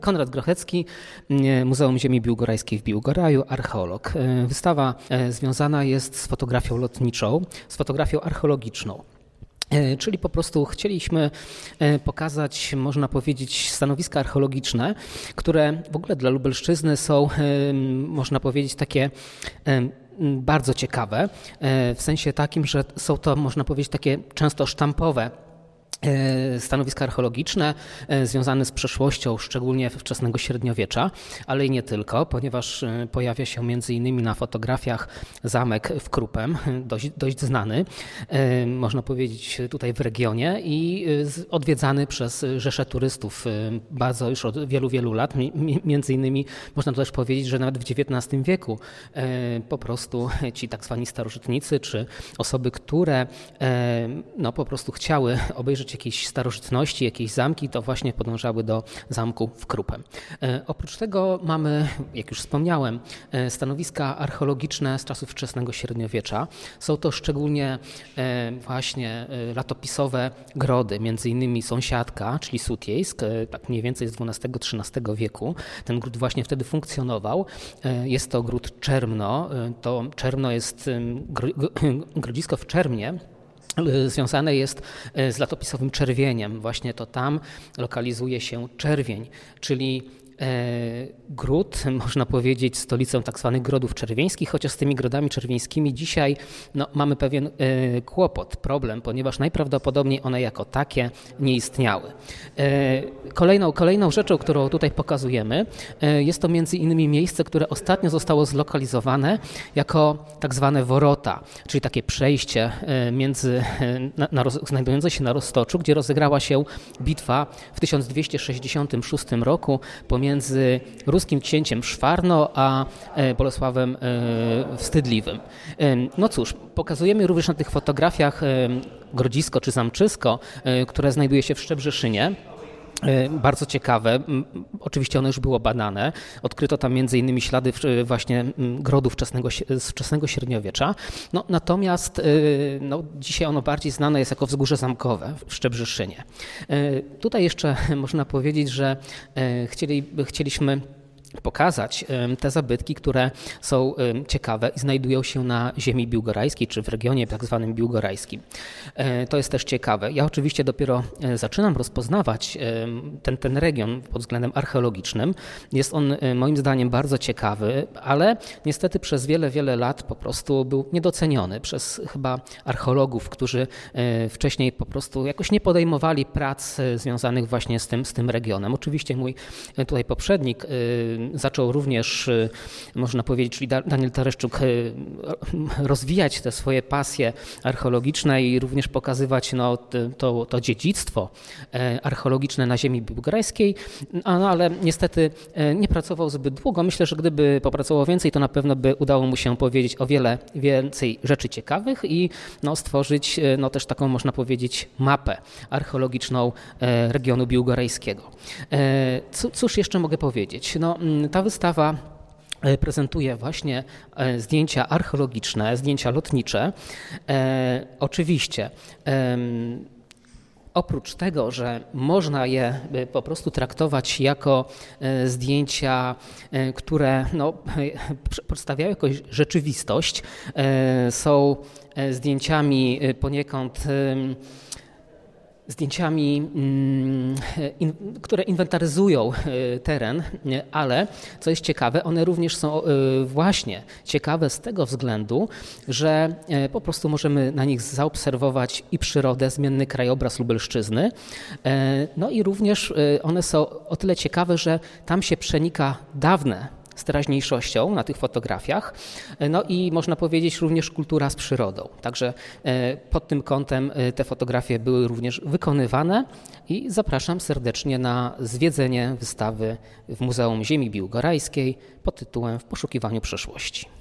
Konrad Grochecki, Muzeum Ziemi Biłgorajskiej w Biłgoraju, archeolog. Wystawa związana jest z fotografią lotniczą, z fotografią archeologiczną. Czyli po prostu chcieliśmy pokazać, można powiedzieć, stanowiska archeologiczne, które w ogóle dla Lubelszczyzny są, można powiedzieć, takie bardzo ciekawe, w sensie takim, że są to, można powiedzieć, takie często sztampowe stanowiska archeologiczne związane z przeszłością, szczególnie wczesnego średniowiecza, ale i nie tylko, ponieważ pojawia się m.in. na fotografiach zamek w Krupem, dość znany, można powiedzieć tutaj w regionie i odwiedzany przez rzesze turystów bardzo już od wielu, wielu lat. Między innymi można też powiedzieć, że nawet w XIX wieku po prostu ci tak zwani starożytnicy, czy osoby, które no po prostu chciały obejrzeć jakieś starożytności, jakieś zamki, to właśnie podążały do zamku w Krupem. Oprócz tego mamy, jak już wspomniałem, stanowiska archeologiczne z czasów wczesnego średniowiecza. Są to szczególnie właśnie latopisowe grody, między innymi Sąsiadka, czyli Sutjejsk, tak mniej więcej z XII-XIII wieku. Ten gród właśnie wtedy funkcjonował. Jest to gród Czermno. To Czermno jest grodzisko w Czermnie. Związane jest z latopisowym czerwieniem. Właśnie to tam lokalizuje się czerwień, czyli gród, można powiedzieć, stolicą tak zwanych grodów czerwieńskich, chociaż z tymi grodami czerwieńskimi dzisiaj mamy pewien kłopot, problem, ponieważ najprawdopodobniej one jako takie nie istniały. Kolejną rzeczą, którą tutaj pokazujemy, jest to między innymi miejsce, które ostatnio zostało zlokalizowane jako tak zwane Worota, czyli takie przejście znajdujące się na Roztoczu, gdzie rozegrała się bitwa w 1266 roku pomiędzy ruskim księciem Szwarno a Bolesławem Wstydliwym. No cóż, pokazujemy również na tych fotografiach grodzisko czy zamczysko, które znajduje się w Szczebrzeszynie. Bardzo ciekawe. Oczywiście ono już było badane. Odkryto tam m.in. ślady właśnie grodów z wczesnego średniowiecza. Natomiast dzisiaj ono bardziej znane jest jako wzgórze zamkowe w Szczebrzeszynie. Tutaj jeszcze można powiedzieć, że chcieliśmy pokazać te zabytki, które są ciekawe i znajdują się na ziemi biłgorajskiej, czy w regionie tak zwanym biłgorajskim. To jest też ciekawe. Ja oczywiście dopiero zaczynam rozpoznawać ten region pod względem archeologicznym. Jest on moim zdaniem bardzo ciekawy, ale niestety przez wiele, wiele lat po prostu był niedoceniony przez chyba archeologów, którzy wcześniej po prostu jakoś nie podejmowali prac związanych właśnie z tym regionem. Oczywiście mój tutaj poprzednik zaczął również, można powiedzieć, czyli Daniel Tereszczuk, rozwijać te swoje pasje archeologiczne i również pokazywać to dziedzictwo archeologiczne na ziemi biłgorajskiej, ale niestety nie pracował zbyt długo. Myślę, że gdyby popracował więcej, to na pewno by udało mu się powiedzieć o wiele więcej rzeczy ciekawych i stworzyć też taką, można powiedzieć, mapę archeologiczną regionu biłgorajskiego. Cóż jeszcze mogę powiedzieć? Ta wystawa prezentuje właśnie zdjęcia archeologiczne, zdjęcia lotnicze. Oczywiście oprócz tego, że można je po prostu traktować jako zdjęcia, które przedstawiają jakąś rzeczywistość, są zdjęciami poniekąd które inwentaryzują teren, ale co jest ciekawe, one również są właśnie ciekawe z tego względu, że po prostu możemy na nich zaobserwować i przyrodę, zmienny krajobraz Lubelszczyzny. I również one są o tyle ciekawe, że tam się przenika dawne z teraźniejszością na tych fotografiach, i można powiedzieć również kultura z przyrodą. Także pod tym kątem te fotografie były również wykonywane i zapraszam serdecznie na zwiedzenie wystawy w Muzeum Ziemi Biłgorajskiej pod tytułem W poszukiwaniu przeszłości.